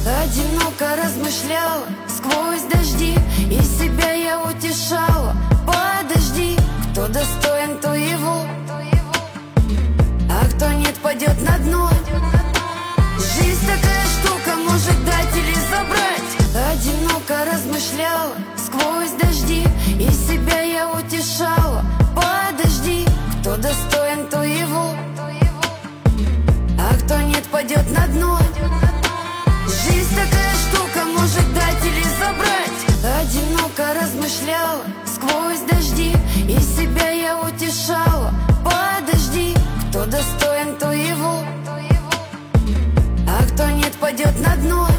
Одиноко размышляла сквозь дожди, и себя я утешала. Подожди, кто достоин, то его, а кто нет, падет на дно. Жизнь такая штука, может дать или забрать. Одиноко размышляла сквозь дожди, и себя я утешала. Подожди, кто достоин, то его, а кто нет, падет на дно. Жизнь такая штука, может дать или забрать. Одиноко размышляла сквозь дожди, и себя я утешала. Подожди, кто достоин, то его, а кто нет, падет на дно.